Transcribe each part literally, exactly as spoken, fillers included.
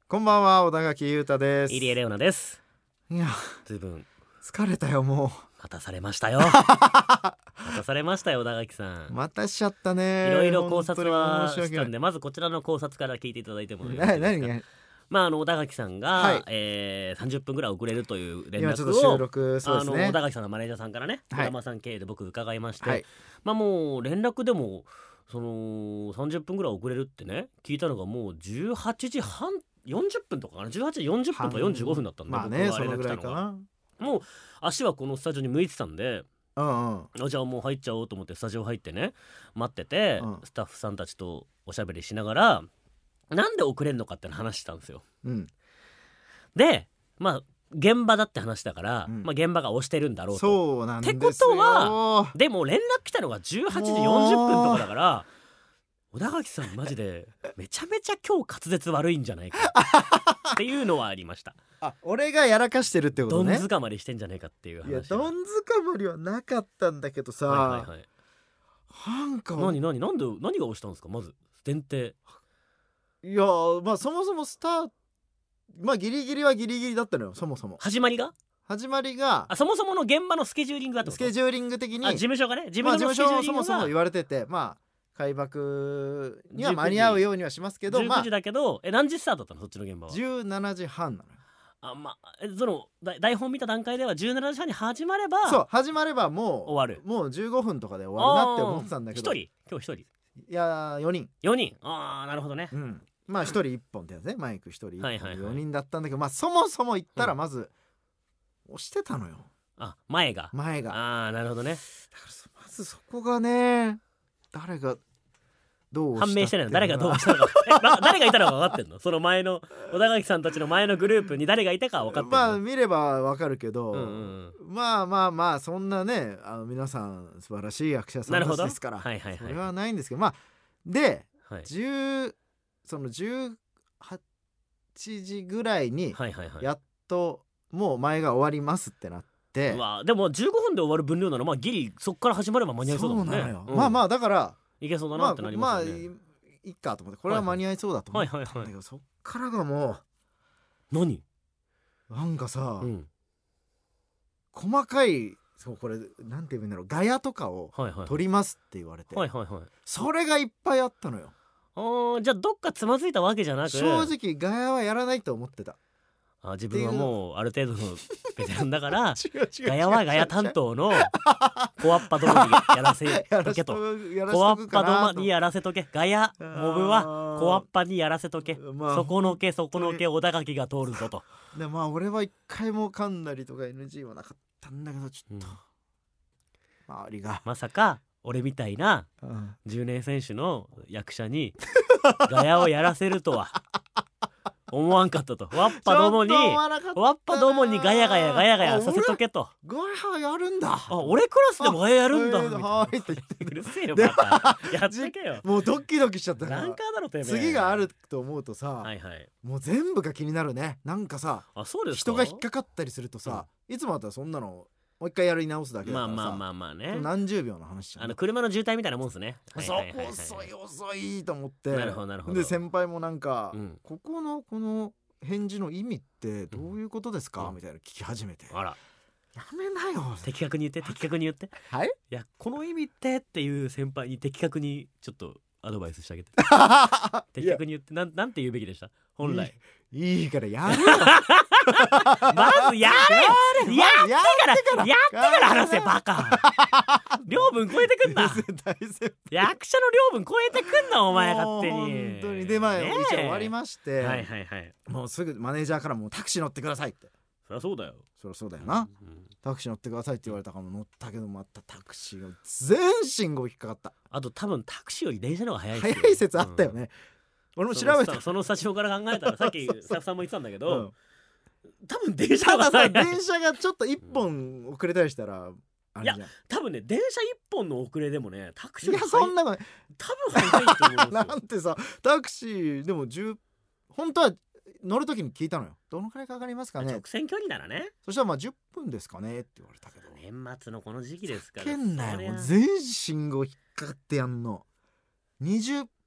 こんばんは、小田垣裕太です。 入江レオナです。 いや、 ずいぶん疲れたよ。もう待たされましたよ待たされましたよ小田垣さん。 またしちゃったね。 いろいろ考察は本当に申し訳ないしたんで、まずこちらの考察から聞いていただいてもよろしいなですか。 何がまああの小田垣さんが、 はいえー、さんじゅっぷんぐらい遅れるという連今ちょっ絡をと収録、そうですね。 あの小田垣さんのマネージャーさんからね、 はい小玉さん経由で僕伺いまして、 はい、 まあもう連絡でもそのさんじゅっぷんぐらい遅れるってね聞いたのがもうじゅうはちじはんよんじゅっぷんとかかな、じゅうはちじよんじゅっぷんとかよんじゅうごふんだったんで、 まあね、 僕がそのぐらい連絡来たのがかな。 もう足はこのスタジオに向いてたんで、 うんうんあじゃあもう入っちゃおうと思ってスタジオ入ってね待ってて、 うんスタッフさんたちとおしゃべりしながらなんで遅れんのかって話したんですよ。 うんでまあ現場だって話だから、 うんまあ、現場が押してるんだろうと。 そうなんですよ。 ってことはでも連絡来たのがじゅうはちじよんじゅっぷんとかだから小田垣さんマジでめちゃめちゃ今日滑舌悪いんじゃないかっていうのはありました。 あ、俺がやらかしてるってことね。 どんづかまりしてんじゃねえかっていう話。 いや、どんづかまりはなかったんだけどさ、 はいはいはい、 なんか何何なんで何が押したんですか。まず前提。 いや、まあそもそもスターまあギリギリはギリギリだったのよ。そもそも始まりが始まりがあそもそもの現場のスケジューリングがってこと。 スケジューリング的にあ事務所がね事まあ務事務所も所のスケジューリングがそもそも言われてて、まあ開幕には間に合うようにはしますけど、ま 19 あ時だけど、え何時スタートだったのそっちの現場は。 じゅうしちじはんなのよ。 あまあえそのだ台本見た段階ではじゅうしちじはんに始まればそう始まればもう終わる。 もうじゅうごふんとかで終わるなって思ってたんだけど、 一人今日一人いやよにん、 よにん。ああなるほどね。 うん、まあひとりいっぽんってやつね、マイクひとりいっぽんではいはいはいよにんだったんだけど、まあそもそも言ったらうんまず押してたのよ、 あ前が前が。 ああなるほどね。 だからそまずそこがね、誰がどう押した判明してないの誰がどううしたのかえ、ま、誰がいたのか分かってんのその前の小田垣さんたちの前のグループに誰がいたかは分かってんの。 まあ見ればわかるけど、 うんうんうん、 まあまあまあそんなね、あの皆さん素晴らしい役者さんたちですから、 はいはいはい、 それはないんですけど、まあで、 はいじゅうそのじゅうはちじぐらいにはいはいはい、 やっともう前が終わりますってなって、 うわでもじゅうごふんで終わる分量なのまあギリそっから始まれば間に合いそうだもんね。 そうなのよ、 うん、 まあまあだからいけそうだまあなってなりまあますよね。 いいかと思ってこれは間に合いそうだと思ったんだけど、 はいはいはいそっからがも何うなんかさ、 うん細かい、そうこれなんて言うんだろう、ガヤとかをはいはい撮りますって言われて、 はいはいはい。 それがいっぱいあったのよ。 あーじゃあどっかつまずいたわけじゃなく正直ガヤはやらないと思ってた。 あ自分はもうある程度のベテランだから違う違うガヤはガヤ担当のコアッパどもにやらせとけとコアッパどもにやらせとけガヤモブはコアッパにやらせとけ、 まあ、 そこのけそこのけ小田垣が通るぞと。 でまあ俺は一回も噛んだりとか エヌジー はなかったんだけど、ちょっと、うん、周りがまさか俺みたいなうんじゅうねん選手の役者にガヤをやらせるとは思わんかったと。ワッパどもにワッパどもにガヤガヤガヤガヤさせとけと。 ガヤやるんだ、 あ俺クラスでもガヤやるんだあみたいな。 はいって言ってうるせえよバカやってけよ。 もうドキドキしちゃったかランらカーだろてめえ。 次があると思うとさ、 はいはい。 もう全部が気になるね。なんかさ、 あそうですか。 人が引っかかったりするとさ、いつもだったらそんなのもう一回やり直すだけだからさ、 まあまあまあまあね。 何十秒の話じゃん。 あの車の渋滞みたいなもんですね。 そう、 はいはいはいはい遅い遅いと思って。 なるほどなるほど。 で先輩もなんか、 うんここのこの返事の意味ってどういうことですか、 うんみたいな聞き始めて、 あらやめなよ。 的確に言って的確に言って。 はいいやこの意味ってっていう先輩に的確にちょっとアドバイスしてあげて。的確に言ってなんなんて言うべきでした本来。 いいからやるよまずやれよ。やってからやってから話せバカ。領分超えてくんな。 大先役者の領分超えてくんなお前勝手に。 本当にでまあ、 ねえ一応終わりまして、 はいはいはい。 もうすぐマネージャーからもうタクシー乗ってくださいって。 そりゃそうだよ。 そりゃそうだよな、 うんタクシー乗ってくださいって言われたから乗ったけど、またタクシーが全身が引っかかった。 あと多分タクシーより電車の方が早いっすよ。 早い説あったよね、俺も調べた。 そのそのスタジオから考えたらさっきスタッフさんも言ってたんだけうどん、 多分電車たださの方が早い。 電車がちょっと一本遅れたりしたらあれじゃん。 多分ね電車一本の遅れでもねタクシーいやそんなの多分早いと思うんですなよ。 んてさ、タクシーでもじゅう本当は乗る時に聞いたのよ、どのくらいかかりますかね。 直線距離ならね。 そしたらまあじゅっぷんですかねって言われたけど、 年末のこの時期ですから。 けんなよ、 そりゃもう全身が引っかかってやんの。にじゅっ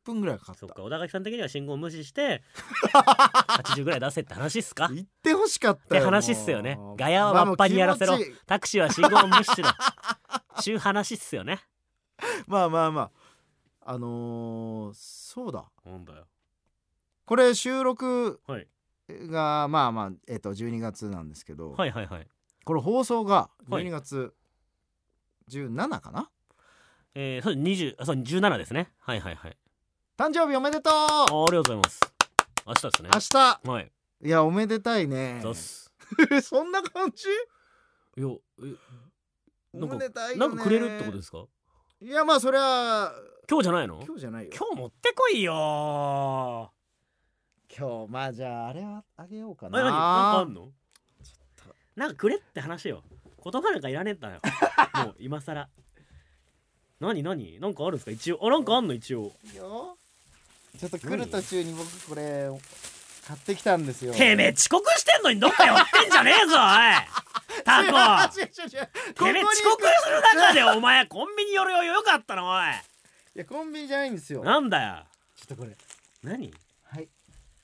ぷんぐらいかかった。 そっか、小田垣さん的には信号無視してはちじゅうぐらい出せって話っすか。 言ってほしかったよ。 って話っすよね。ガヤはわっぱにやらせろ、タクシーは信号無視しろちゅう話っすよね。 まあまあまああのー、そうだ、 なんだよこれ収録はいがまあまあえっとじゅうにがつなんですけど、 はいはいはい。 これ放送がじゅうにがつじゅうしちかな、 えー、そうにじゅうあそうじゅうななですね。はいはいはい。 誕生日おめでとう。 あありがとうございます。明日ですね。 明日。 はい。 いやおめでたいね。 ざっすそんな感じ。 いやえなんかおめでたいよね。 なんかくれるってことですか。 いやまあそれは今日じゃないの。 今日じゃないよ。 今日持ってこいよ。 今日まあじゃああれはあげようかな。 あ、何なんかあんの。なんかくれって話よ。言葉なんかいらねえんだよもう今更。何何なんかあるんですか一応。あ、なんかあんの一応。 いいよ。ちょっと来る途中に僕これ買ってきたんですよ。 てめえ遅刻してんのにどっか寄ってんじゃねえぞおいタコ。てめえ遅刻する中でお前コンビニ寄るよよかったのおい。 いやコンビニじゃないんですよ。 なんだよ。 ちょっとこれ何。 はい。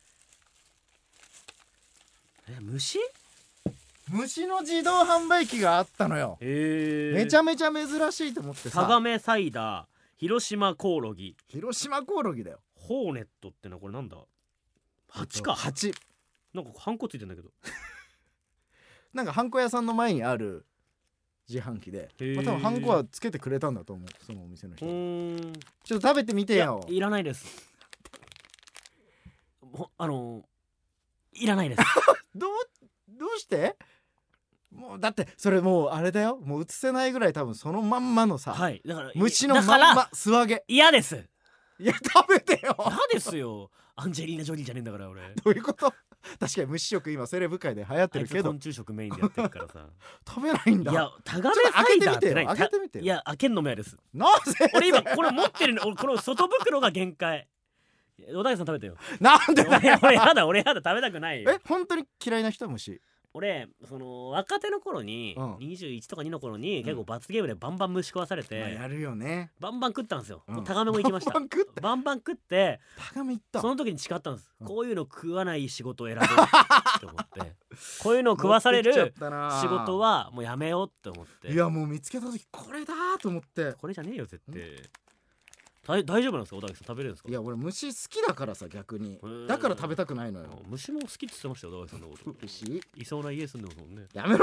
え虫虫の自動販売機があったのよ。 へえ。 めちゃめちゃ珍しいと思ってさ。 タガメサイダー、広島コオロギ、 広島コオロギだよ。 ホーネットってのはこれなんだ。蜂か。 蜂。 なんかハンコついてんだけど。 なんかハンコ屋さんの前にある自販機で、まあ、多分ハンコはつけてくれたんだと思う、そのお店の人。 うーん、 ちょっと食べてみてよ。 いやいらないです。ほあのいらないですどうどうして。もうだってそれもうあれだよ、もう映せないぐらい多分そのまんまのさ、 はい、だから虫のまんだからま素揚げ。 嫌です。 いや食べてよ。 嫌ですよ。アンジェリーナ・ジョリーじゃねえんだから俺。 どういうこと。確かに虫食今セレブ界で流行ってるけど昆虫食メインでやってるからさ食べないんだ。 いやタガメサイダーって何。 開けてみてよ。 いや開けんのも嫌です。 なぜ。 俺今これ持ってるの。俺この外袋が限界。小田井さん食べてよ。 なんでだよ。 俺やだ俺やだ食べたくないよ。 え本当に嫌いな人は虫。 俺その若手の頃に、うん、にじゅういちとかにの頃に、うん、結構罰ゲームでバンバン虫食わされて、 まあ、やるよね。 バンバン食ったんですよ、うん、タガメも行きました。バンバン食ってバンバン食ってタガメ行った。 その時に誓ったんです、うん、こういうの食わない仕事を選ぼうって思ってこういうのを食わされる仕事はもうやめようって思って。 いやもう見つけた時これだと思って。 これじゃねえよ絶対。大丈夫なんですか小田さん。食べれるんですか。 いや俺虫好きだからさ逆に。だから食べたくないのよ。 虫も好きって言ってましたよ小田さんのこと。 虫いそうな家住んでますもんね。 やめろ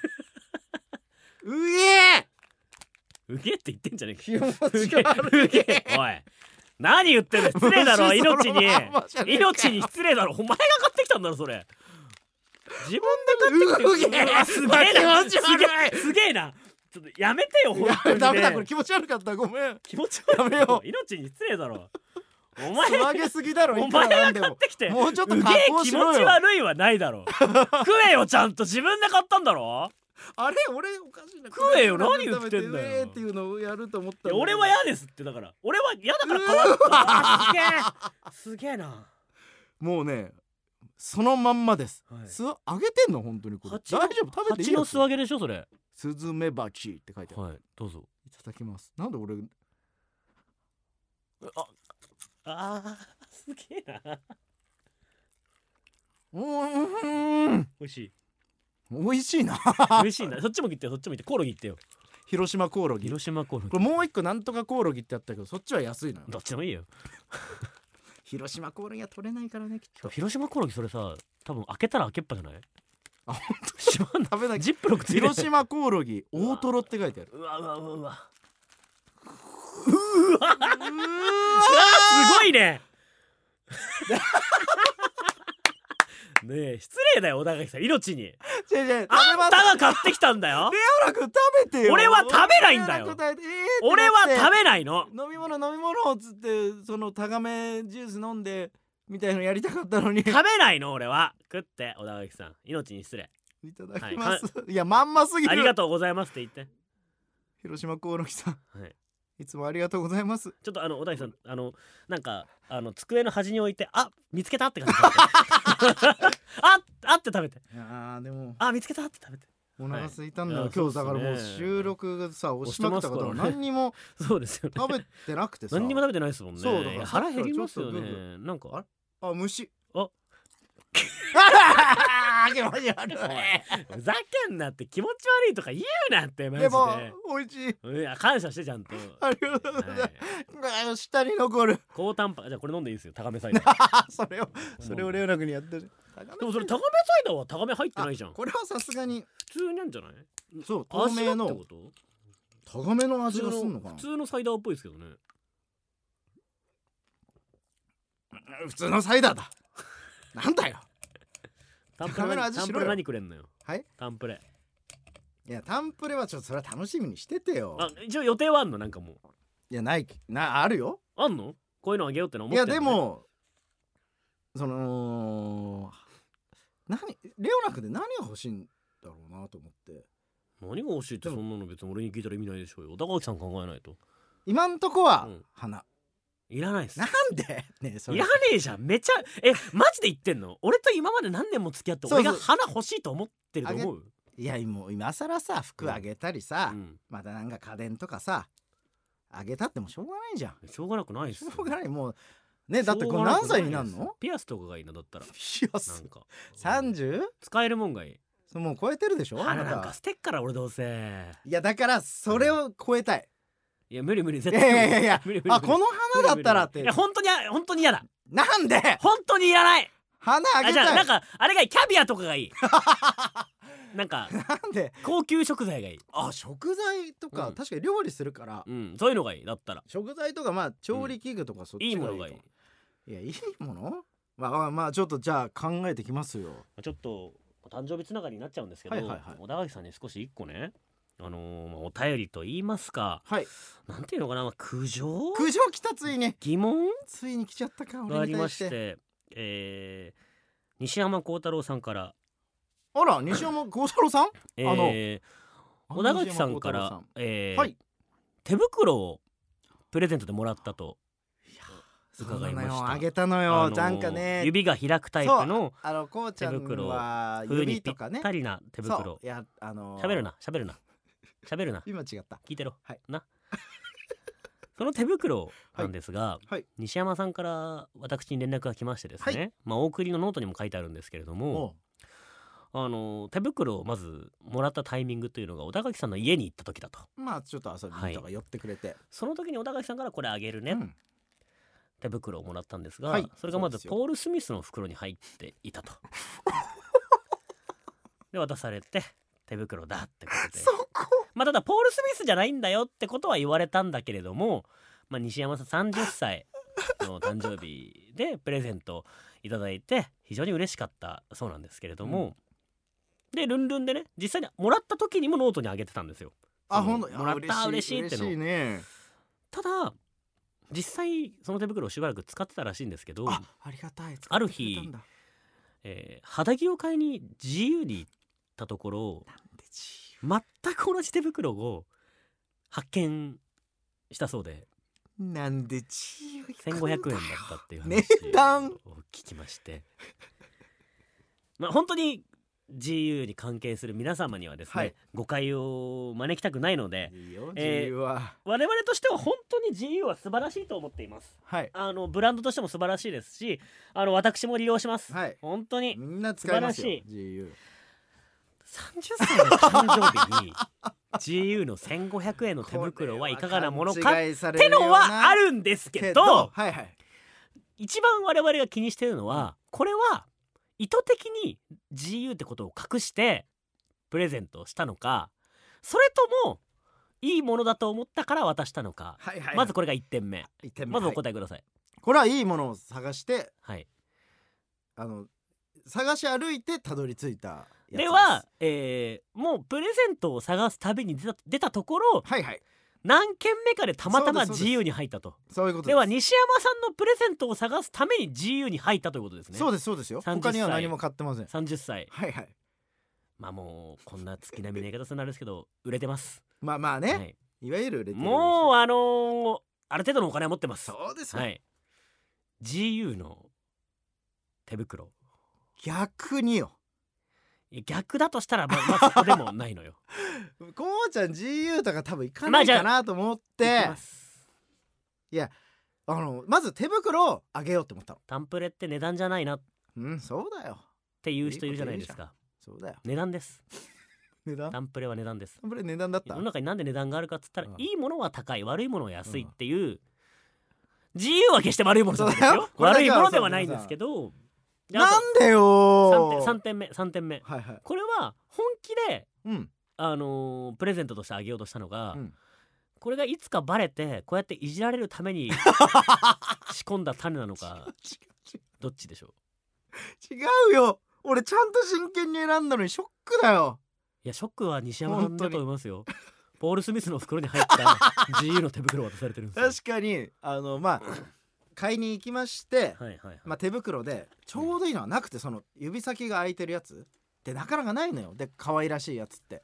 うげうげって言ってんじゃねえか。 気持ち悪い。 おい何言ってんの。失礼だろ命に。命に失礼だろ。お前が買ってきたんだろそれ。自分で買ってきて。うわすげえな。すげえな。ちょっとやめてよ本当に、ね、 ダメだこれ気持ち悪かったごめん。 気持ち悪い。 やめよう。 命に失礼だろお前。 素揚げすぎだろ。 お前が買ってきてもうちょっと加工しろよ。 気持ち悪いはないだろ食えよちゃんと。自分で買ったんだろ。 あれ俺おかしいな。 食えよ何言ってんだよっていうのをやると思った。 俺は嫌ですって。だから俺は嫌だから変わった。すげえすげえな。 もうねそのまんまです、はい、素揚げてんの本当にこれ。大丈夫食べていい。 蜂の素揚げでしょそれ。 スズメバチって書いてある。 はいどうぞ。 いただきます。なんで俺ああすげえな。 うん美味しい。 美味しいな美味しいな。そっちも切ってよそっちも切って。コオロギ言ってよ。 広島コオロギ。 広島コオロギ。 これもう一個なんとかコオロギってあったけどそっちは安いのよ。 どっちでもいいよ広島コオロギは取れないからねきっと。 広島コオロギそれさ多分開けたら開けっぱじゃない。 あ本当。食べない。 ジップロックついてる。 広島コオロギ大トロって書いてある。 うわうわうわうわうわすごいねねえ失礼だよ小田垣さん命に。 違う違うあんたが買ってきたんだよ。 レオラ君食べてよ。 俺は食べないんだよ。俺は食べないの。 飲み物飲み物っつってそのタガメジュース飲んでみたいのやりたかったのに食べないの俺は。食って小田垣さん命に失礼。 いただきます、はい、いやまんますぎる。 ありがとうございますって言って。 広島コオロギさん、 はい、 いつもありがとうございます。 ちょっとあの小田垣さんあのなんかあの机の端に置いてあ見つけたって感じああって食べて。 あーでもあ見つけたって食べて。 お腹空いたんだよ、 はい、 今日だからもうそうっすね収録がさ押しまくったから何にもそうですよね食べてなくてさ何にも食べてないですもんね。 そうだから腹減りますよちょっとね。なんかあれあ虫あ気持ち悪いふざけんなって気持ち悪いとか言うなってマジで。 でも美味しいいや感謝してちゃんと。 ありがとうございます、 はい、 下に残る高タンパじゃあこれ飲んでいいですよ高めサイダーそれをそれをレオナ君にやってる。 でもそれ高めサイダーは高め入ってないじゃん。 これはさすがに普通なんじゃない？ そう透明の味ってこと高めの味がすんのかな。 普通のサイダーっぽいですけどね。 普通のサイダーだなんだよタンプレタンプレ何くれんのよ。 はいタンプレいやタンプレはちょっとそれは楽しみにしててよ。 あ一応予定はあんのなんかもういやないなあるよ。 あんのこういうのあげようっての思いってんの、ね、 やでもその何レオナ君で何が欲しいんだろうなと思って何が欲しいってそんなの別に俺に聞いたら意味ないでしょうよ。高木さん考えないと。 今んとこは、 うん、 花いらないっす。 なんでねえそれいらねえじゃんめちゃえマジで言ってんの？俺と今まで何年も付き合って俺が花欲しいと思ってると思う？ いやもう今更さ服あげたりさ、 うん、 またなんか家電とかさあげたってもしょうがないじゃん。 しょうがなくないっすよ。 しょうがないもうねだってこれ何歳になるの？ ピアスとかがいいなだったら。 ピアスなんかさんじゅう？ 使えるもんがいい。 もう超えてるでしょ。 花なんか捨てっから俺どうせ。 いやだからそれを超えたい。 いや無理無理絶対。いやいやいやあこの花だったらって。 いや本当に本当に嫌だ。 なんで？ 本当にいらない。 花あげたい。 あじゃあなんかあれがいいキャビアとかがいい。なんかなんで高級食材がいい。 あ食材とか、うん、確かに料理するから、 うん、そういうのがいいだったら。 食材とかまあ調理器具とかそっちがいい、うん、いいものがいい。いやいいものまあまあまあちょっとじゃあ考えてきますよ。 ちょっと誕生日つながりになっちゃうんですけど、はいはいはい、小田垣さんに少し一個ねあのー、お便りと言いますか、 はい、 なんていうのかな、まあ、苦情苦情来たついに疑問ついに来ちゃったかがありまして、えー、西山幸太郎さんからあら西山幸太郎さんえー、あの小田垣さんから、えーはい、手袋をプレゼントでもらったと伺いました。 あげたのよ、なんかね指が開くタイプの手袋は冬にぴったりな手袋。 いやあの喋るな喋るな喋るな今違った聞いてろ、 はい、 なその手袋なんですが、 はいはい、 西山さんから私に連絡が来ましてですね、はい、まあ、お送りのノートにも書いてあるんですけれども、あの手袋をまずもらったタイミングというのが小田垣さんの家に行った時だと。 まあちょっと遊びにとか寄ってくれて、はい、 その時に小田垣さんからこれあげるね、うん、手袋をもらったんですが、 はい、 それがまずポール・スミスの袋に入っていたとで渡されて手袋だってことで、 そこまあただポール・スミスじゃないんだよってことは言われたんだけれども、まあ、西山さんさんじゅっさいの誕生日でプレゼントいただいて非常に嬉しかったそうなんですけれども、うん、でルンルンでね実際にもらった時にもノートにあげてたんですよ。 あほんともらった嬉しいっての嬉しいね。 ただ実際その手袋をしばらく使ってたらしいんですけど、 あ, ありがたいある日、えー、肌着を買いに自由に行ったところ全く同じ手袋を発見したそうで、 なんで自由せんごひゃくえんだったっていう話値段を聞きましてまあ本当にジーユー に関係する皆様にはですね、はい、誤解を招きたくないので、 いいよ ジーユー は、 えー、我々としては本当に ジーユー は素晴らしいと思っています、 はい、 あのブランドとしても素晴らしいですし、あの私も利用します、はい、本当にみんな使いますよ ジーユー。 さんじゅっさいの誕生日にジーユー のせんごひゃくえんの手袋はいかがなものかってのはあるんですけど、 はいはい、 一番我々が気にしているのは、うん、これは意図的に ジーユー ってことを隠してプレゼントをしたのか、それともいいものだと思ったから渡したのか、はいはいはい、まずこれがいってんめ、いってんめまずお答えください、はい、 これはいいものを探して、 はい、 あの探し歩いてたどり着いたやつです。 では、えー、もうプレゼントを探す旅に出た、出たところ、 はいはい、 何件目かでたまたま ジーユー に入ったと。 そういうことです。 では西山さんのプレゼントを探すために ジーユー に入ったということですね。 そうですそうですよ。他には何も買ってません。 さんじゅっさい、 はいはい、 まあもうこんな月並みな言い方するんですけど売れてます。 まあまあね、はい、いわゆる売れてる、 もうあのー、ある程度のお金は持ってます。 そうですよ、はい、ジーユー の手袋逆によ、 いや逆だとしたらまあ、まあ、そこでもないのよこうちゃん ジーユー とか多分行かないかなと思って、 まあ、 いやあのまず手袋をあげようって思ったの。 タンプレって値段じゃないなっうんそうだよていう人いるじゃないですか。 そうだよ値段です値段タンプレは値段です。 タンプレ値段だった。 世の中になんで値段があるかっつったら、 うんいいものは高い悪いものは安いっていう、自由は決して悪いものじゃないですよ。 これだけは悪いものではないんですけど、であとなんでよさんてんめさんてんめはいはいこれは本気で、 うんあのープレゼントとしてあげようとしたのが、 うんこれがいつかバレてこうやっていじられるために仕込んだ種なのかどっちでしょう。 違うよ俺ちゃんと真剣に選んだのにショックだよ。 いやショックは西山さんだと思いますよ。ポール・スミスの袋に入った ジーユー の手袋を渡されてるんですよ。 確かにあのまあ買いに行きまして、 はいはいはい、 まあ、手袋でちょうどいいのはなくて、その指先が開いてるやつってなかなかないのよ。で可愛らしいやつって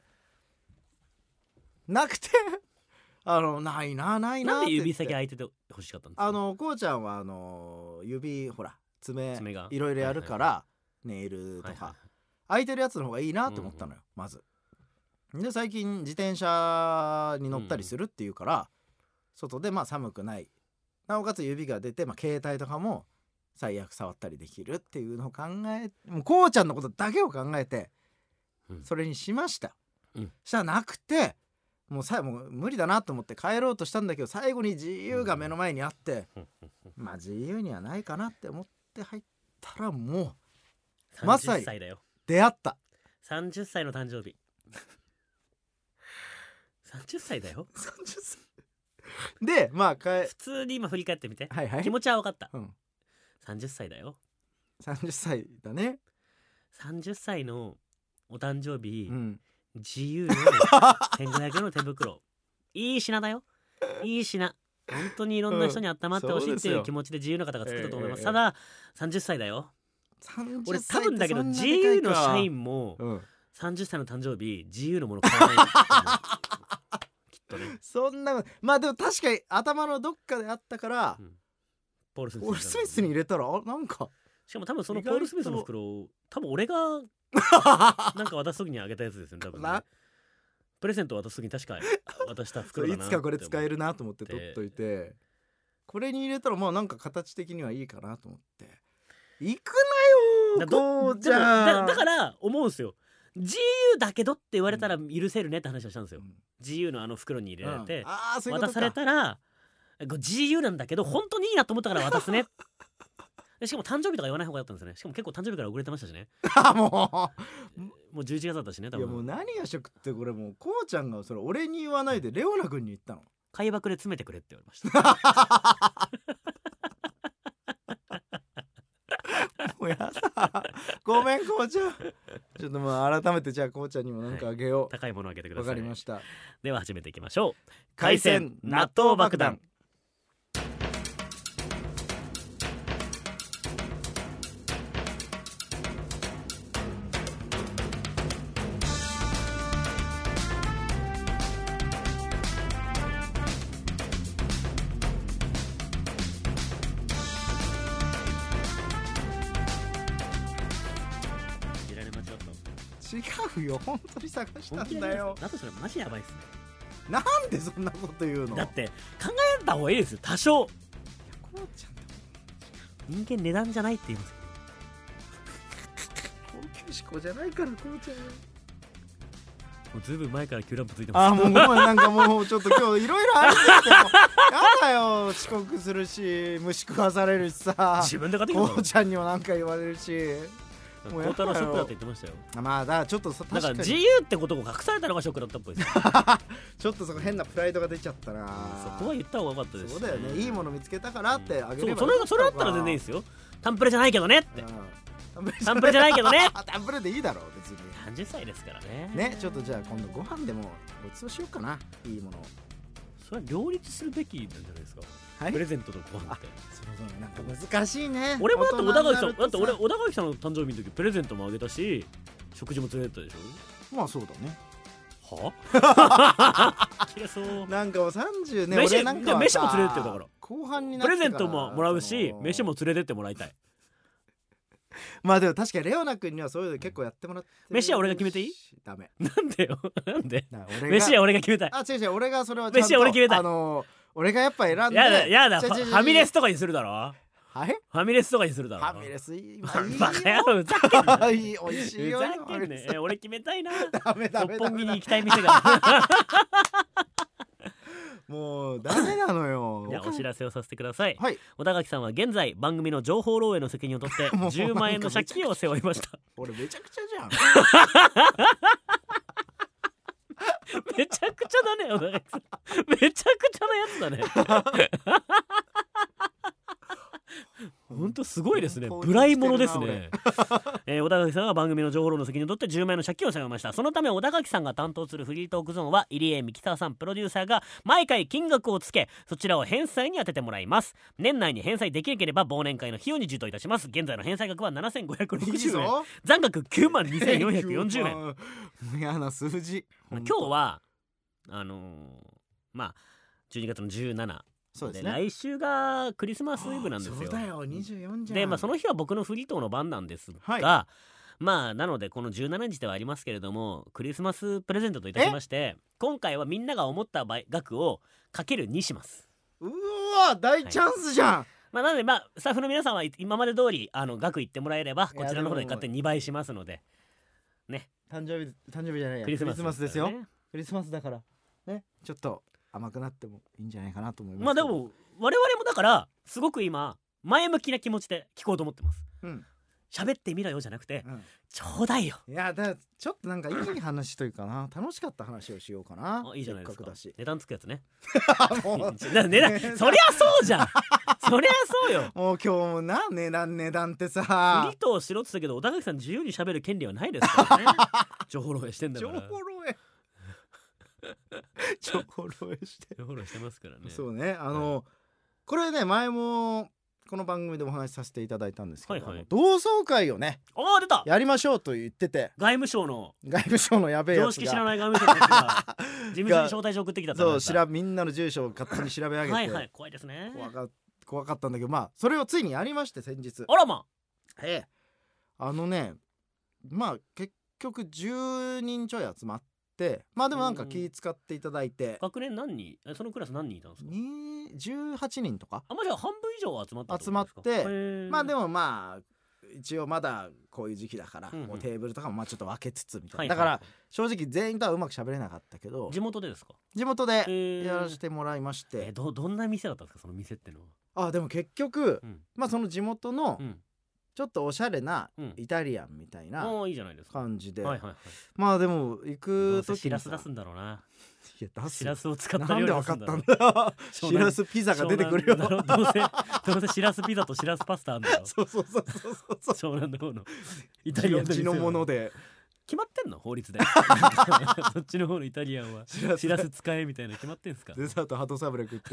なくてあのないなないなってなんで指先開いてて欲しかったんですか。 あのこうちゃんはあの指ほら爪爪がいろいろやるから、はいはいはい、ネイルとか、はいはい、開いてるやつの方がいいなって思ったのよ、うんうん、まずで最近自転車に乗ったりするっていうから、うん、外でまあ寒くないなおかつ指が出て、まあ、携帯とかも最悪触ったりできるっていうのを考えもうこうちゃんのことだけを考えて、うん、それにしました、うん、したらなくてもうさもう無理だなと思って帰ろうとしたんだけど最後に ジーユー が目の前にあって、うん、まあ ジーユー にはないかなって思って入ったらもうまさに出会ったさんじゅっさいの誕生日さんじゅっさいだよさんじゅっさいでまあか普通に今振り返ってみて、 はいはい、 気持ちは分かった、 うん、 さんじゅっさいだよさんじゅっさいだね。 さんじゅっさいのお誕生日、うん、自由のせんごひゃくえんの手袋いい品だよいい品本当にいろんな人に温まってほしいっていう気持ちで自由の方が作ったと思います、えー、たださんじゅっさいだよ。俺多分だけど ジーユー の社員もさんじゅっさいの誕生日 ジーユー のもの買わないきっとね。 そんなまあでも確かに頭のどっかであったから、うん、 ポール・スミスミスに入れたらあなんかしかも多分そのポール・スミスの袋多分俺がなんか渡す時にあげたやつですよね多分ね。プレゼント渡す時に確か渡した袋だな。 いつかこれ使えるなと思って取っといてこれに入れたらまあなんか形的にはいいかなと思って行くなよこうちゃんだ, だから思うんですよ。ジーユー だけどって言われたら許せるねって話をしたんですよ、うん、ジーユー のあの袋に入れられて、うん、あそういう渡されたら ジーユー なんだけど本当にいいなと思ったから渡すねでしかも誕生日とか言わない方が良かったんですよね。しかも結構誕生日から遅れてましたしねもうもうじゅういちがつだったしね多分。 いやもう何がショックってこれもうこうちゃんがそれ俺に言わないでレオナ君に言ったの。 貝箱で詰めてくれって言われましたもうやだごめんこうちゃんちょっともう改めてじゃあこうちゃんにも何かあげよう、はい、 高いものあげてください。 わかりました。 では始めていきましょう。 海鮮納豆爆弾。違うよ本当に探したんだよ。 だとそれマジやばいっすね。 なんでそんなこと言うの。 だって考えた方がいいですよ多少。いやこうちゃん人間値段じゃないって言いますよ高級志向じゃないからこうちゃん。 もうずいぶん前からキューランプついてます。 あもうごめんなんかもうちょっと今日いろいろありすぎてもやだよ遅刻するし虫食わされるしさ自分で買ってきたこうちゃんにもなんか言われるし孝太郎ショックだって言ってましたよ。 まあだからちょっと確かにだから自由ってことを隠されたのがショックだったっぽいですちょっとそこ変なプライドが出ちゃったな。 そこは言った方がよかったです、 ね、そうだよねいいもの見つけたからってあげれば、 うん、そ, それそれだったら全然いいですよ。タンプレじゃないけどねって、うん、タンプレじゃないけどねタンプレでいいだろう別に。 さんじゅっさいですからね。 ねちょっとじゃあ今度ご飯でもごちそうしようかないいものを。 それは両立するべきなんじゃないですか、はい、プレゼントとご飯って。 そうそうなんか難しいね。 俺もだって小田垣さんだって俺小田垣さんの誕生日の時プレゼントもあげたし食事も連れてったでしょ。 まあそうだね。 は切れそうなんかもうさんじゅうね飯俺なんか飯も連れてってよ。だから後半になってプレゼントももらうし飯も連れてってもらいたいまあでも確かにレオナ君にはそういうの結構やってもらってる。 飯は俺が決めていい？ ダメ。 なんでよなんでだから俺が飯は俺が決めたい。 あ違う違う、俺がそれはちゃんと飯は俺決めたい。 あのー俺がやっぱ選んで。 やだやだ、フ違う違う違うァミレスとかにするだろ。 はいファミレスとかにするだろ。 ファミレスいい、まあいいよバカ野郎、ふざけんな。 いい、美味しいよふざけんねえ、俺決めたいな。 ダメダメ六本木にダメ行きたい店がもうダメなのよ。 じゃあお知らせをさせてください。 はい、 小田垣さんは現在番組の情報漏洩の責任を取ってもうじゅうまん円の借金を背負いました。 俺めちゃくちゃじゃん。 めちゃくちゃだね小田垣さん。めちゃくちゃなやつだね。本当すごいですね。無頼者ですね。えー、小田垣さんは番組の情報漏洩の責任を取ってじゅうまん円の借金を背負いました。そのため小田垣さんが担当するフリートークゾーンは入江美樹沢さんプロデューサーが毎回金額をつけ、そちらを返済に当ててもらいます。年内に返済できなければ忘年会の費用に充当いたします。現在の返済額はななせんごひゃくろくじゅうえん、 いいぞ残額きゅうまんにせんよんひゃくよんじゅうえん。 嫌な数字。 今日はあのー、まあじゅうにがつのじゅうしちで、 そうですね。 来週がクリスマスイブなんですよ。 そうだよ、にじゅうよじゃん。 で、まあ、その日は僕のフリートーの番なんですが、 はい、 まあなのでこのじゅうしちにちではありますけれども、クリスマスプレゼントといたしまして、今回はみんなが思った額をかけるにします。 うわ大チャンスじゃん、はい、 まあ、なのでまあスタッフの皆さんは今まで通りあの額言ってもらえればこちらの方で勝手ににばいしますのでね。 誕生日誕生日じゃないや、 クリスマスクリスマスですよ。クリスマスだからね、ちょっと甘くなってもいいんじゃないかなと思います。 まあでも我々もだからすごく今前向きな気持ちで聞こうと思ってます。うん、喋ってみろよじゃなくて、うん、ちょうだいよ。 いやだちょっとなんかいい話というかな、楽しかった話をしようかな。 あ、いいじゃないですか。 だし値段つくやつね。 もう値段そりゃそうじゃん。そりゃそうよ。 もう今日もな値段値段ってさ、 フリートをしろって言ったけど小田垣さん自由に喋る権利はないですからね。情報漏洩してんだから。 情報漏洩情報漏洩して情報漏洩してますからね。 そうね、あの、はい、これね前もこの番組でお話しさせていただいたんですけど、はいはい、同窓会をねあ出たやりましょうと言ってて、 外務省の外務省のやべえやつが常識知らない外務省のやつが事務所に招待状送ってきたってそうしらみんなの住所を勝手に調べ上げてはい、はい、怖いですね。 怖か怖かったんだけど、まあそれをついにやりまして先日。 あらまあ、 ええ、あのねまあ結局じゅうにんちょい集まって、まあでもなんか気使っていただいて、 学年何人、そのクラス何人いたんですか？ じゅうはちにんとか。 あ、まあじゃあ半分以上集まったって集まって、まあでもまあ一応まだこういう時期だから、うんうん、もうテーブルとかもまあちょっと分けつつみたいな、はいはい、だから正直全員とはうまく喋れなかったけど。 地元でですか？ 地元でやらせてもらいまして、 えー、ど, どんな店だったんですかその店ってのは。 あでも結局、うん、まあその地元の、 うんちょっとおしゃれなイタリアンみたいな感じで、まあでも行く時にしらす出すんだろうな。 いや出すしらすを使った料理出すんだろう。 なんで分かったんだしらすピザが出てくるよ。 どうせどうせしらすピザとしらすパスタあんだよ。 そうそうそうそうそう湘南の方のイタリアンの地のもので決まってんの法律で。そっちの方のイタリアンはしらす使えみたいな決まってんすか。 デザートハトサブレ食って。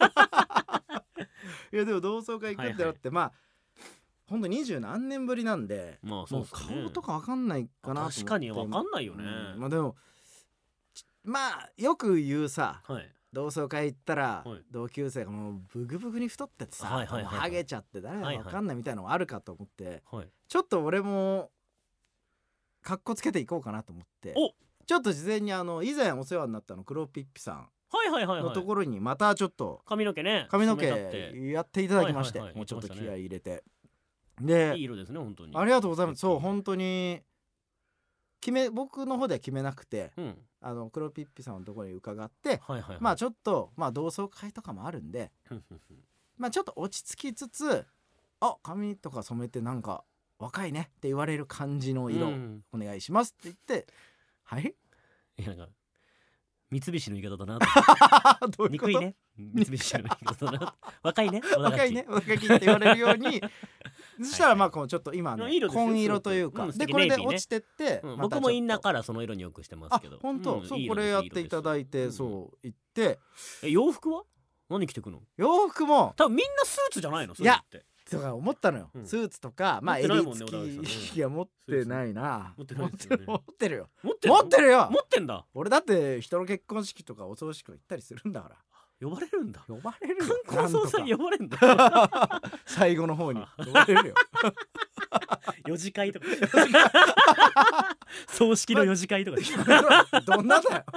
いやでも同窓会行くってなって、はいはい、まあほんと二十何年ぶりなんで、 まあそうですね、 もう顔とか分かんないかなと思って。 確かに分かんないよね、 うん、まあでもまあよく言うさ、 はい、 同窓会行ったら、 はい、 同級生がもうブグブグに太っててさ、はいはいはいはい、ハゲちゃって誰だか分かんないみたいなのがあるかと思って、はいはい、ちょっと俺もカッコつけていこうかなと思って、ちょっと事前にあの以前お世話になったの黒ピッピさんのところにまたちょっと髪の毛ね髪の毛やっていただきまして、はいはいはい、もうちょっと気合い入れて、でいい色ですね本当に。 ありがとうございます。そう本当に決め僕の方では決めなくて、うん、あの黒ピッピさんのところに伺って、はいはいはい、まあちょっとまあ同窓会とかもあるんでまあちょっと落ち着きつつ、あ髪とか染めてなんか若いねって言われる感じの色お願いしますって言って、うん、はいいやなんか三菱の言い方だなと。憎いね三菱の言い方だな。若いね若いね若いって言われるようにそしたらまあこうちょっと今の紺色というか、うん、でこれで落ちてって、 うん、僕もインナーからその色によくしてますけど。 あ本当、うん、そうこれやっていただいて、そう言って、 え洋服は何着てくの？ 洋服も多分みんなスーツじゃないの？それって。 とか思ったのよ、うん、スーツとかまあ襟付きいや持ってないな。 持ってないですよね。 持ってるよ持ってる持ってるよ持ってんだ。 俺だって人の結婚式とかお葬式行ったりするんだから。 呼ばれるんだ。 呼ばれるよ。 観光総裁呼ばれるんだ。 最後の方に呼ばれるよ。 よじ会とか葬式のよじ会とかどんなだよ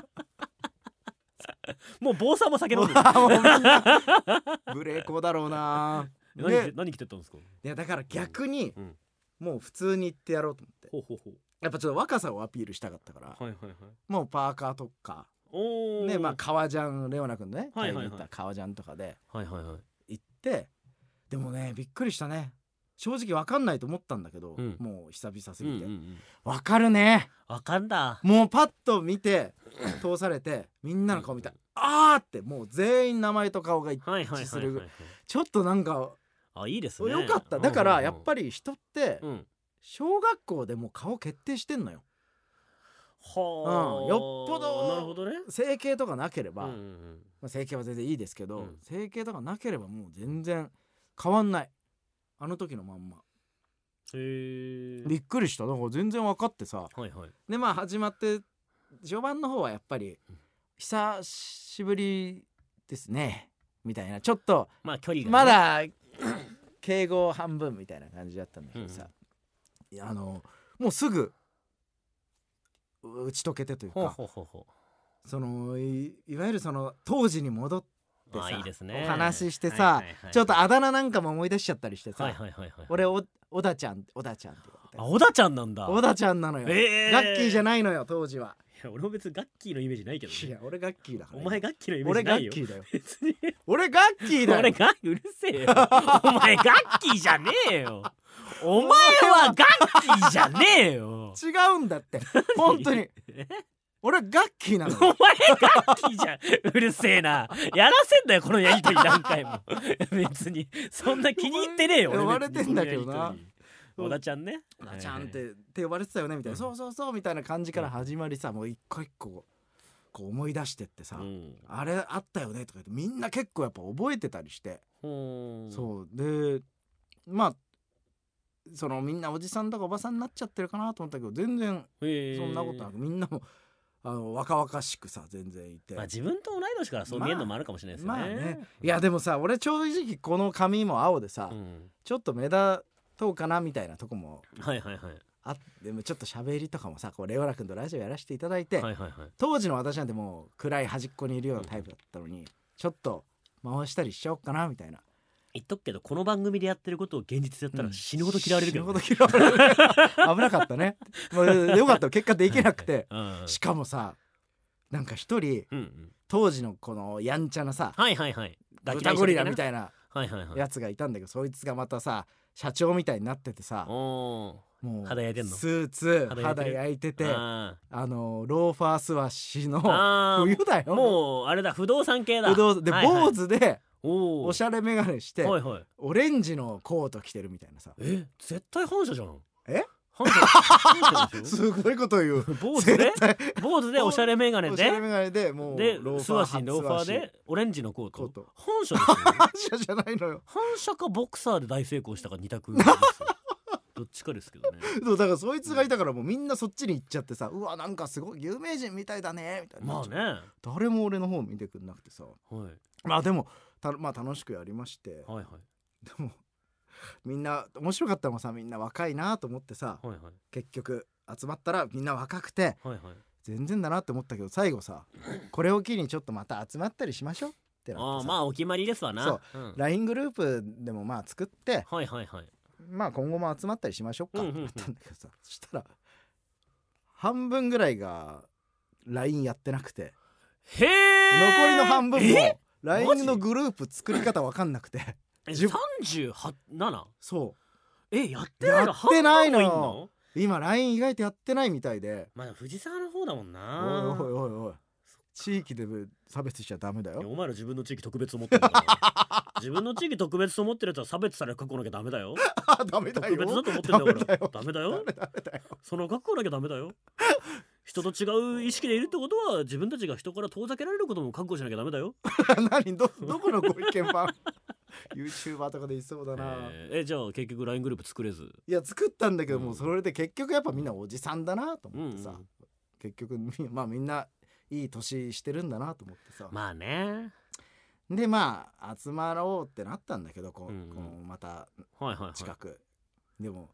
もう坊さんも酒飲んでるもうみんな無礼講だろうな。 何で何着てったんですか。 いやだから逆にうんもう普通に言ってやろうと思って、 ほうほうほう。 やっぱちょっと若さをアピールしたかったから、 はいはいはい。 もうパーカーとかおお。 ね、まあ革ジャン、レオナ君のねはいはいはい買いに行った革ジャンとかではいはいはい行って、でもねびっくりしたね。正直分かんないと思ったんだけど、 うんもう久々すうんぎて、 うんうん分かるね。 わかんだ。 もうパッと見て通されてみんなの顔見たら、あーってもう全員名前と顔が一はいはい致するぐらい、 はいはい。 ちょっとなんかあ、いいですね。 よかった。だからやっぱり。 り人ってうん。 小学校でもう顔決定してんのよ。 はあ、 うんよっぽどなるほどね。 整形とかなければ、 うんうんうんまあ、整形は全然いいですけど、 うん整形とかなければもう全然変わんない、あの時のまんま。 へえ。 びっくりした。だから全然分かってさ、 はいはい。 でまあ始まって序盤の方はやっぱりうん久しぶりですねみたいな、ちょっとまあ距離がね。 まだ敬語半分みたいな感じだったんだけどさ、いやあのもうすぐ打ち解けてというほうか、 ほうほうほその い, いわゆるその当時に戻ってう。あ、 さいいですね。 お話ししてさ、 はいはいはいちょっとあだ名なんかも思い出しちゃったりしてさ、 はいはいはいはい。 俺お小田ちゃん小田ちゃんってあ、小田ちゃんなんだ。 小田ちゃんなのよ、 えーガッキーじゃないのよ当時は。 いや俺も別にガッキーのイメージないけどね。 いや俺ガッキーだから、 お前ガッキーのイメー俺ガジないよ。 ッキーだよ別に。 俺ガッキーだよ俺ガッうるせえよ。お前ガッキーじゃねえよ。お前はガッキーじゃねえよ。 違うんだって本当にえ俺ガッキーなのお前ガッキーじゃん。うるせえな。やらせんだよこのやりとり何回も。別にそんな気に入ってねえよ。俺呼ばれてんだけどなこのやりとり小田ちゃんね。 小田ちゃんってって呼ばれてたよねみたいな、 うんそうそうそうみたいな感じから始まりさ、もう一個一個こう思い出してってさ、 うんあれあったよねとか言ってみんな結構やっぱ覚えてたりして、 ほーそうでまあそのみんなおじさんとかおばさんになっちゃってるかなと思ったけど全然へーそんなことなくみんなもあの若々しくさ全然いて、 まあ自分と同い年からそう見えるのもあるかもしれないですよね。 まあね、いやでもさ俺正直この髪も青でさ、 うんちょっと目立とうかなみたいなとこもはいはいはいあでもちょっと喋りとかもさこうレオナ君とラジオやらせていただいて、 はいはいはい。 当時の私なんてもう暗い端っこにいるようなタイプだったのに、ちょっと回したりしちゃおうかなみたいな。 言っとくけどこの番組でやってることを現実でやったら死ぬほど嫌われるけどね、 死ぬほど嫌われる危なかったね、まあ、よかった結果できなくてうんしかもさなんか一人うんうん当時のこのやんちゃなさはいはいはい。 豚ゴリラみいたいなはいはいはい。 やつがいたんだけど、そいつがまたさ社長みたいになっててさ、 おもう肌焼いてんのスーツ肌焼いてる肌焼いててああのローファー素足のあー冬だよもうあれだ不動産系だ。 不動で、 はいはい坊主でおおしゃれ眼鏡して、 はいはい。 オレンジのコート着てるみたいなさ、 え絶対反射じゃん。 え反射反射でしすごいこと言うょ坊主で絶対坊主でおしゃれ眼鏡おしゃれで眼鏡でもうでローファー素足にローファーでオレンジのコートコート反射ですよ反射じゃないのよ。 反射かボクサーで大成功したか二択ですよどっちかですけどね。 そうだからそいつがいたからもうみんなそっちに行っちゃってさ、うわなんかすごい有名人みたいだねみたいな。 まあね。 誰も俺の方見てくんなくてさ、 はいまあでもたまあ楽しくやりまして、 はいはいでもみんな面白かったのもさ、みんな若いなと思ってさ、 はいはい結局集まったらみんな若くてはいはい。 全然だなって思ったけど、最後さこれを機にちょっとまた集まったりしましょうってなってさ、 ああまあお決まりですわな。 そううん、 ライン グループでもまあ作ってはいはいはい。 まあ今後も集まったりしましょうかうんうんうんってなったんだけどさ、そしたら半分ぐらいが ライン やってなくて、 へえ。 残りの半分えも ライン のグループ作り方わかんなくてじゅ三十七。 そえやってないの。 やってないの半分もいんの。 う今 ライン 意外とやってないみたいで、 まあ藤沢の方だもんおいな。 おいおいおい地域で差別しちゃダメだいやよ。 お前ら自分の地域特別と思ってるんだから自分の地域特別と思ってるやつは差別される覚悟なきゃダメだよ。 あダメだよ特別だと思ってんだからダメだよダメだよ。 ダメダメだよその覚悟なきゃダメだよ。人と違う意識でいるってことは自分たちが人から遠ざけられることも覚悟しなきゃダメだよ。 何どどこのご意見番YouTuber とかでいそうだな、 えーえじゃあ結局 ライン グループ作れず。 いや作ったんだけど、 うんもうそれで結局やっぱみんなおじさんだなとうんうん思ってさ、結局みまあみんないい年してるんだなと思ってさ、 まあね。 でまあ集まろうってなったんだけどこう、 うんうんこうまたはいはいはい。 近く、でも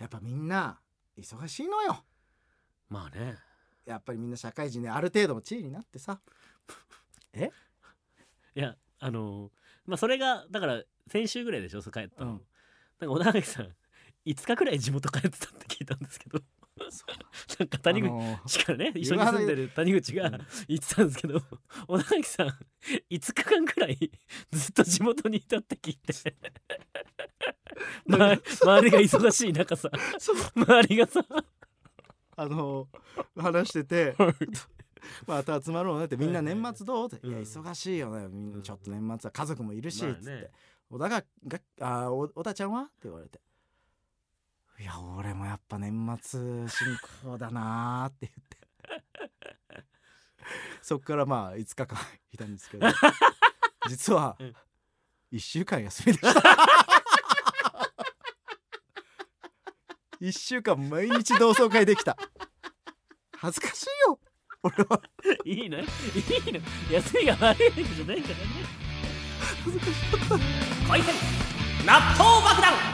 やっぱみんな忙しいのよ。 まあね、 やっぱりみんな社会人である程度の地位になってさえいやあのー、まあそれがだから先週ぐらいでしょ、そう帰ったの、 うん、 なんか小田垣さんいつかくらい地元帰ってたって聞いたんですけどなんか谷口、 あのーしかね一緒に住んでる谷口が言ってたんですけど、小田垣さんいつかかんくらいずっと地元にいたって聞いてま、周りが忙しい中さ周りがさあのー、話しててまた集まろうねってみんな年末どうって、 うん、 いや忙しいよねみんなちょっと年末は家族もいるし、 まあね、 つって小田ががあお小田ちゃんはって言われて、いや俺もやっぱ年末進行だなって言ってそっからまあいつかかんいたんですけど実はいっしゅうかん休みでしたいっしゅうかん毎日同窓会できた。恥ずかしいよ俺はいいのいいの休みが悪いわけじゃないからね。 恥ずかしかった。 回転納豆爆弾。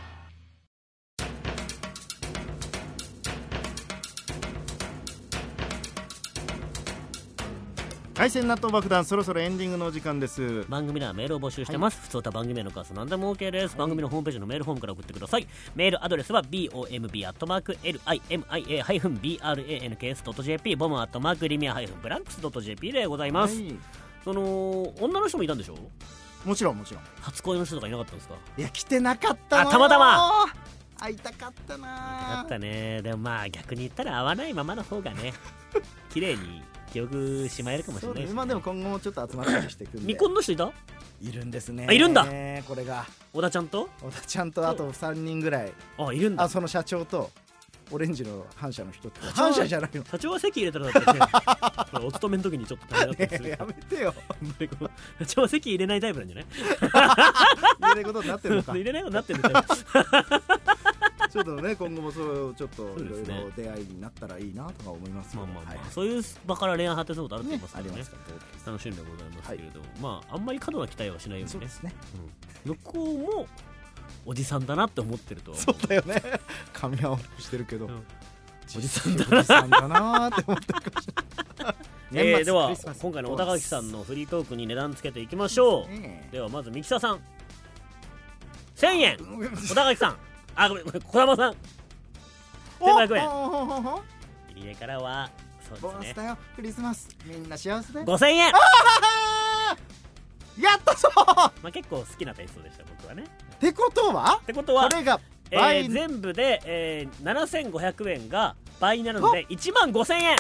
海鮮納豆爆弾、そろそろエンディングのお時間です。 番組ではメールを募集してます、はい、普通歌番組への感想何でも OK です、はい、番組のホームページのメールフォームから送ってください。メールアドレスは ボム アットマーク リミア ブランクス ドット ジェーピー ボム アットマーク リミア ブランクス ドット ジェーピー でございます、はい、その女の人もいたんでしょ。 もちろんもちろん。 初恋の人とかいなかったんですか。 いや来てなかったの。 あたまたま会いたかったな。 会いたかったね。でもまあ逆に言ったら会わないままの方がね綺麗に記憶しまえるかもしれないです、ね、 まあでも今後もちょっと集まったりしていくんで。 未婚の人いた。 いるんですね。 あいるんだ。 これが小田ちゃんと小田ちゃんとあとさんにんぐらい。 あいるんだ。 あその社長とオレンジの反社の人って。反社じゃないの。 社長は席入れたらだってねお勤めの時にちょっと大変だったりする、 ね、やめてよ社長は席入れないタイプなんじゃない入れないことになってるのか入れないことになってるんだよちょっとね今後もそうちょっといろいろ出会いになったらいいなとか思います。 まあまあまあ、 はい、 そういう場から恋愛発展することあると思いますからね。 ね、楽しみでございますけれども、はい、まああんまり過度な期待はしないようにね。そうですね、うん、向こうもおじさんだなって思ってるとは思う。 そうだよね髪青くしてるけど、うん、 おじさんだなおじさんだなって思ってるかもしれないえー、では今回の小田垣さんのフリートークに値段つけていきましょう、えー、ではまずミキサさんせんえん小田垣さんあごめん小玉さんせんごひゃくえん。家からはそうですね。ボーナスだよクリスマスみんな幸せだよ。 ごせんえん。 やったぞまあ結構好きなテイストでした僕はね。 ってことはってことはこれが倍、えー、全部で、えー、ななせんごひゃくえんが倍なのでいちまんごせんえん、うん、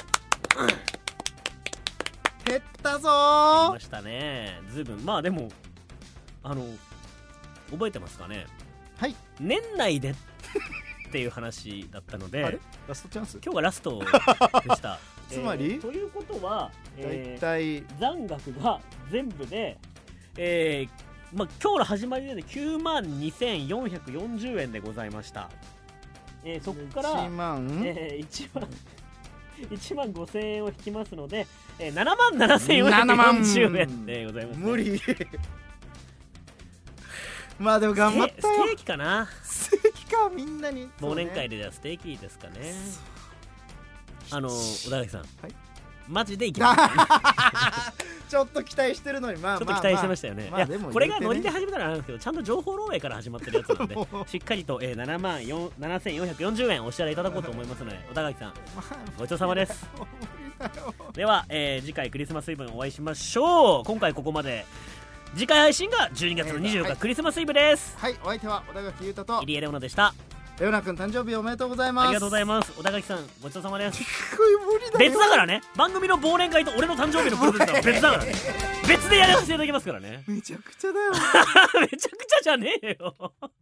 減ったぞー。 減りましたねずいぶん。まあでもあの覚えてますかね。 はい年内でっていう話だったので、 あれラストチャンス今日がラストでしたつまり、 えー、ということは、えー、 だいたい残額が全部で、えーまあ、今日の始まりできゅうまんにせんよんひゃくよんじゅうえんでございました、えー、そこからいちまん、 えー、いちまんいちまんごせんえんを引きますので、えー、ななまんななせんよんひゃくよんじゅうえんでございます、ね、 無理まあでも頑張ったよ。 ステーキかな。 ステーキかみんなに、ね、 忘年会ではステーキですかね。あの小田垣さん、はい、マジでいきますちょっと期待してるのにまあちょっと期待してましたよね。 まあまあ、 いやこれがノリで始めたらなんですけどちゃんと情報漏洩から始まってるやつなんでしっかりと、えー、ななまんななせんよんひゃくよんじゅうえんお支払いいただこうと思いますので小田垣さんごちそうさまです。では、えー、次回クリスマスイブにお会いしましょう。今回ここまで。次回配信がじゅうにがつのにじゅうよっか、はい、クリスマスイブです。 はい、お相手は小田垣優太と入江レオナでした。 レオナ君誕生日おめでとうございます。 ありがとうございます。小田垣さんごちそうさまです。 無理だよ。 別だからね。番組の忘年会と俺の誕生日のプレゼントは別だからね別でやらせていただきますからね。 めちゃくちゃだよめちゃくちゃじゃねえよ